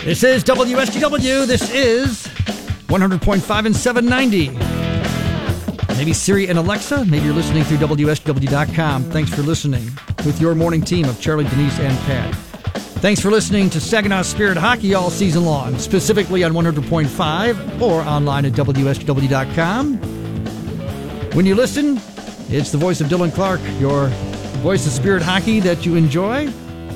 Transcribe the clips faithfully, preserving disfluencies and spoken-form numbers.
This is W S G W. This is one hundred point five and seven ninety. Maybe Siri and Alexa. Maybe you're listening through W S G W dot com. Thanks for listening with your morning team of Charlie, Denise, and Pat. Thanks for listening to Saginaw Spirit Hockey all season long, specifically on one hundred point five or online at W S G W dot com. When you listen, it's the voice of Dylan Clark, your voice of Spirit Hockey that you enjoy,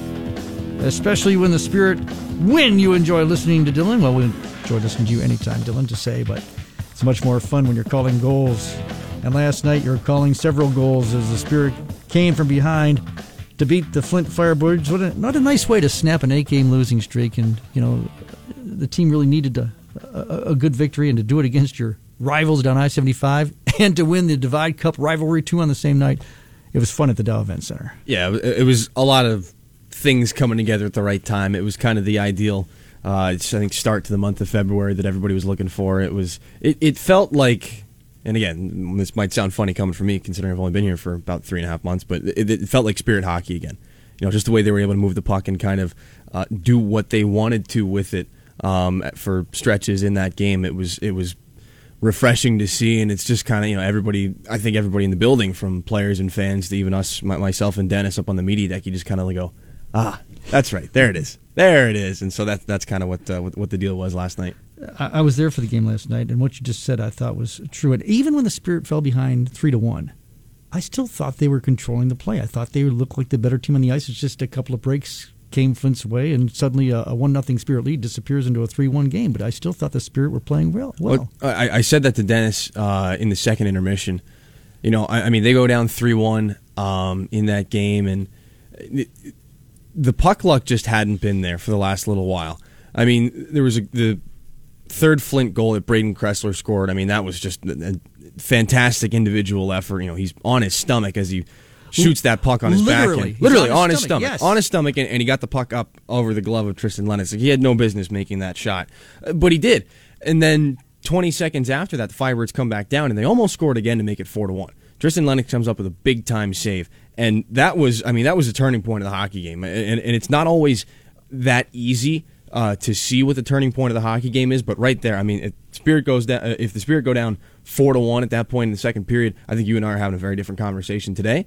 especially when the Spirit when you enjoy listening to Dylan. Well, we enjoy listening to you anytime, Dylan, to say, but it's much more fun when you're calling goals. And last night, you were calling several goals as the Spirit came from behind to beat the Flint Firebirds. What a, not a nice way to snap an eight-game losing streak. And, you know, the team really needed a, a, a good victory, and to do it against your rivals down I seventy-five and to win the Divide Cup rivalry, two on the same night. It was fun at the Dow Event Center. Yeah, it was a lot of things coming together at the right time. It was kind of the ideal, uh, I think, start to the month of February that everybody was looking for. It was, it, it felt like, and again, this might sound funny coming from me considering I've only been here for about three and a half months, but it, it felt like Spirit hockey again. You know, just the way they were able to move the puck and kind of uh, do what they wanted to with it um, for stretches in that game. It was, it was refreshing to see, and it's just kind of, you know, everybody, I think everybody in the building, from players and fans to even us, my, myself and Dennis up on the media deck, you just kind of like go, ah, that's right, there it is, there it is. And so that, that's kind of what, uh, what what the deal was last night. I, I was there for the game last night, and what you just said I thought was true. And even when the Spirit fell behind three to one, I still thought they were controlling the play. I thought they looked like the better team on the ice. It's just a couple of breaks came Flint's way, and suddenly a, a one nothing Spirit lead disappears into a three one game. But I still thought the Spirit were playing well. well. well I, I said that to Dennis uh, in the second intermission. You know, I, I mean, they go down three one um, in that game, and it, the puck luck just hadn't been there for the last little while. I mean, there was a, the third Flint goal that Braden Kressler scored. I mean, that was just a, a fantastic individual effort. You know, he's on his stomach as he shoots that puck on his Literally. backhand. Literally, on on his his stomach, stomach. yes. On his stomach, and, and he got the puck up over the glove of Tristan Lennox. Like, he had no business making that shot. Uh, but he did. And then twenty seconds after that, the Firebirds come back down, and they almost scored again to make it four to one. Tristan Lennox comes up with a big-time save. And that was, I mean, that was a turning point of the hockey game. And, and it's not always that easy uh, to see what the turning point of the hockey game is, but right there, I mean, if Spirit goes down, if the Spirit go down four to one at that point in the second period, I think you and I are having a very different conversation today.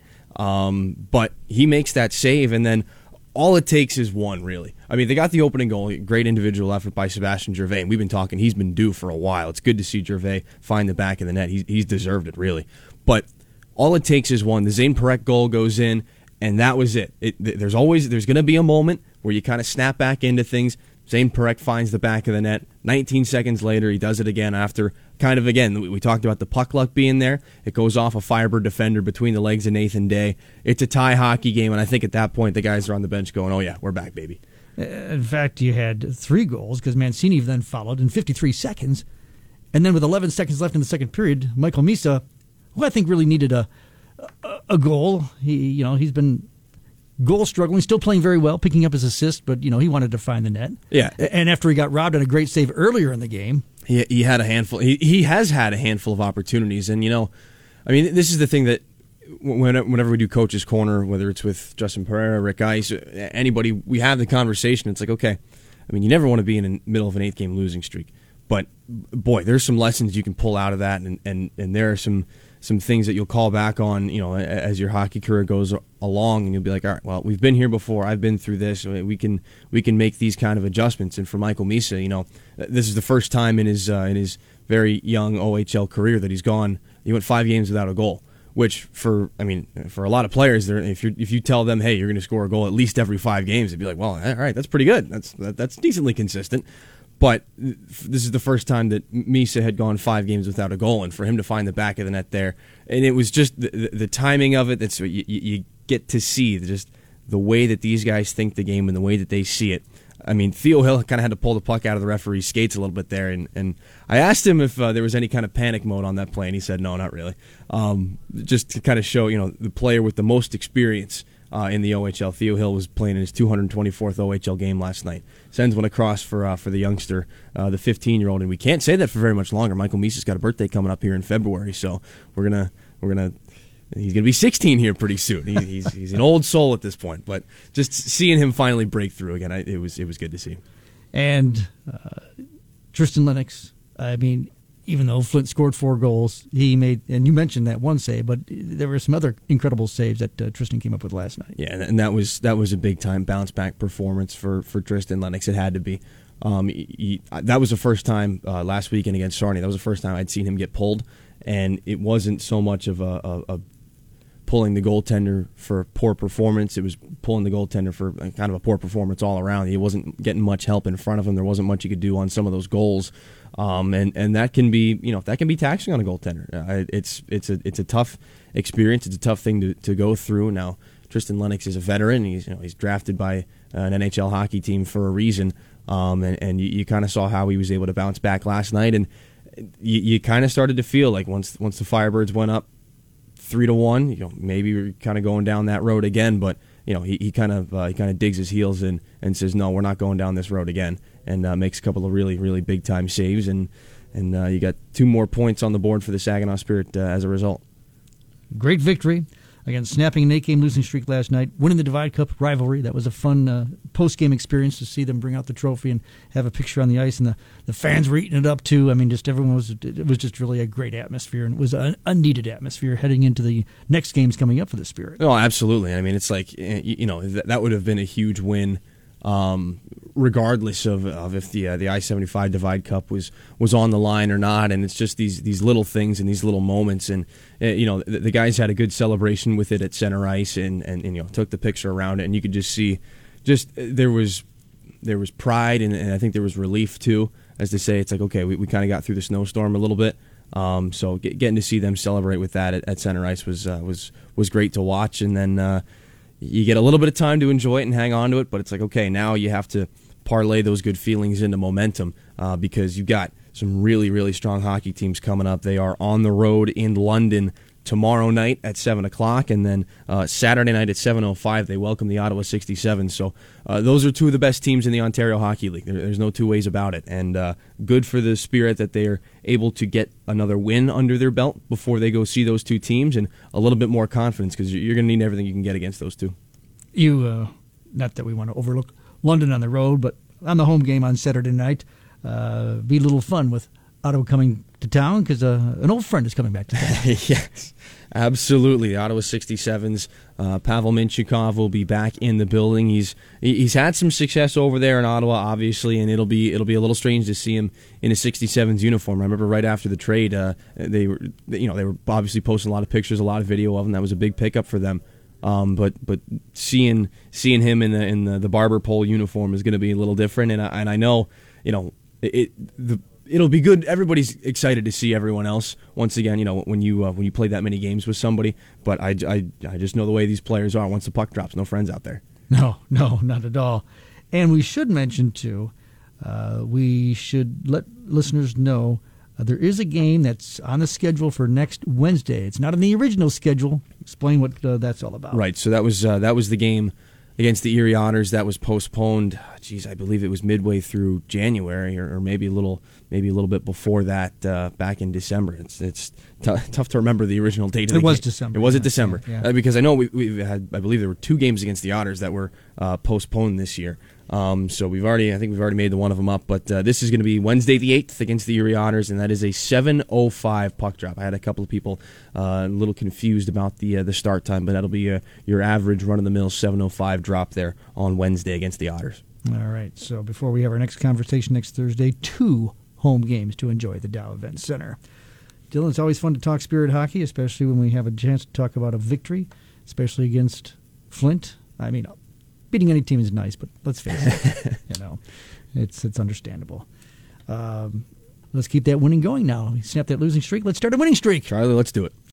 Um, but he makes that save, and then all it takes is one, really. I mean, they got the opening goal, great individual effort by Sebastian Gervais, and we've been talking, he's been due for a while. It's good to see Gervais find the back of the net. He's, he's deserved it, really. But all it takes is one. The Zane Parekh goal goes in, and that was it. it there's always there's going to be a moment where you kind of snap back into things. Zane Parekh finds the back of the net. nineteen seconds later, he does it again after kind of, again, we, we talked about the puck luck being there. It goes off a Firebird defender between the legs of Nathan Day. It's a tie hockey game, and I think at that point the guys are on the bench going, oh yeah, we're back, baby. In fact, you had three goals because Mancini then followed in fifty-three seconds. And then with eleven seconds left in the second period, Michael Misa, who I think really needed a a, a goal. He, you know, he's been goal struggling, still playing very well, picking up his assist, but, you know, he wanted to find the net. Yeah. And after he got robbed on a great save earlier in the game. He, he had a handful. He, he has had a handful of opportunities. And, you know, I mean, this is the thing that whenever we do Coach's Corner, whether it's with Justin Pereira, Rick Ice, anybody, we have the conversation. It's like, okay, I mean, you never want to be in the middle of an eight-game losing streak. But, boy, there's some lessons you can pull out of that, and, and, and there are some some things that you'll call back on, you know, as your hockey career goes along, and you'll be like, all right, well, we've been here before. I've been through this. We can we can make these kind of adjustments. And for Michael Misa, you know, this is the first time in his uh, in his very young O H L career that he's gone. He went five games without a goal, which for I mean for a lot of players, if you if you tell them, hey, you're going to score a goal at least every five games, they'd be like, well, all right, that's pretty good. That's that's decently consistent. But this is the first time that Misa had gone five games without a goal, and for him to find the back of the net there, and it was just the, the, the timing of it. That's what you, you get to see, just the way that these guys think the game and the way that they see it. I mean, Theo Hill kind of had to pull the puck out of the referee's skates a little bit there, and, and I asked him if uh, there was any kind of panic mode on that play, and he said no, not really. Um, just to kind of show, you know, the player with the most experience Uh, in the O H L. Theo Hill was playing in his two hundred twenty-fourth O H L game last night. Sends one across for uh, for the youngster, uh, the fifteen-year-old, and we can't say that for very much longer. Michael Misa's got a birthday coming up here in February, so we're gonna we're gonna he's gonna be sixteen here pretty soon. He, he's he's an old soul at this point, but just seeing him finally break through again, I, it was it was good to see. And uh, Tristan Lennox, I mean, even though Flint scored four goals, he made, and you mentioned that one save, but there were some other incredible saves that uh, Tristan came up with last night. Yeah, and that was that was a big time bounce back performance for, for Tristan Lennox. It had to be. Um, he, he, that was the first time uh, last weekend against Sarnia. That was the first time I'd seen him get pulled, and it wasn't so much of a, a, a pulling the goaltender for poor performance. It was pulling the goaltender for kind of a poor performance all around. He wasn't getting much help in front of him. There wasn't much he could do on some of those goals, um, and and that can be you know that can be taxing on a goaltender. Uh, it's it's a it's a tough experience. It's a tough thing to, to go through. Now Tristan Lennox is a veteran. He's you know he's drafted by an N H L hockey team for a reason, um, and, and you, you kind of saw how he was able to bounce back last night, and you, you kind of started to feel like once once the Firebirds went up three to one, you know, maybe we're kind of going down that road again. But you know, he, he kind of uh, he kind of digs his heels in and says, "No, we're not going down this road again," and uh, makes a couple of really really big time saves, and and uh, you got two more points on the board for the Saginaw Spirit uh, as a result. Great victory against snapping an eight-game losing streak last night, winning the Divide Cup rivalry. That was a fun uh, post-game experience to see them bring out the trophy and have a picture on the ice, and the, the fans were eating it up too. I mean, just everyone was. It was just really a great atmosphere, and it was an unneeded atmosphere heading into the next games coming up for the Spirit. Oh, absolutely. I mean, it's like you know that would have been a huge win. Um, regardless of, of if the uh, the I seventy-five Divide Cup was, was on the line or not, and it's just these these little things and these little moments, and uh, you know the, the guys had a good celebration with it at center ice, and, and, and you know took the picture around it, and you could just see, just uh, there was there was pride, and, and I think there was relief too, as to say it's like okay we, we kind of got through the snowstorm a little bit, um, so get, getting to see them celebrate with that at, at center ice was uh, was was great to watch, and then. Uh, You get a little bit of time to enjoy it and hang on to it, but it's like, okay, now you have to parlay those good feelings into momentum uh, because you've got some really, really strong hockey teams coming up. They are on the road in London tomorrow night at seven o'clock, and then uh, Saturday night at seven oh five, they welcome the Ottawa sixty-seven. So uh, those are two of the best teams in the Ontario Hockey League. There, there's no two ways about it. And uh, good for the Spirit that they're able to get another win under their belt before they go see those two teams, and a little bit more confidence because you're going to need everything you can get against those two. You, uh, not that we want to overlook London on the road, but on the home game on Saturday night, uh, be a little fun with Ottawa coming to town because uh, an old friend is coming back to town. Yes, absolutely. The Ottawa sixty-sevens, uh, Pavel Minchukov will be back in the building. He's he's had some success over there in Ottawa, obviously, and it'll be it'll be a little strange to see him in a sixty-sevens uniform. I remember right after the trade, uh, they were you know they were obviously posting a lot of pictures, a lot of video of him. That was a big pickup for them. Um, but but seeing seeing him in the in the, the barber pole uniform is going to be a little different, and I, and I know you know it the. It'll be good. Everybody's excited to see everyone else once again. You know when you uh, when you play that many games with somebody. But I, I, I just know the way these players are. Once the puck drops, no friends out there. No, no, not at all. And we should mention too. Uh, we should let listeners know uh, there is a game that's on the schedule for next Wednesday. It's not on the original schedule. Explain what uh, that's all about. Right. So that was uh, that was the game against the Erie Otters that was postponed. Geez, I believe it was midway through January, or, or maybe a little, maybe a little bit before that, uh, back in December. It's it's t- tough to remember the original date. Of the it was game. December. It was yeah, at December yeah, yeah. Uh, because I know we we had. I believe there were two games against the Otters that were uh, postponed this year. Um, so we've already, I think we've already made the one of them up. But uh, this is going to be Wednesday the eighth against the Erie Otters, and that is a seven oh five puck drop. I had a couple of people uh, a little confused about the uh, the start time, but that'll be uh, your average run-of-the-mill seven oh five drop there on Wednesday against the Otters. All right. So before we have our next conversation next Thursday, two home games to enjoy at the Dow Event Center. Dylan, it's always fun to talk Spirit hockey, especially when we have a chance to talk about a victory, especially against Flint. I mean, beating any team is nice, but let's face it, you know, it's it's understandable. Um, let's keep that winning going now. We snapped that losing streak. Let's start a winning streak. Charlie, let's do it.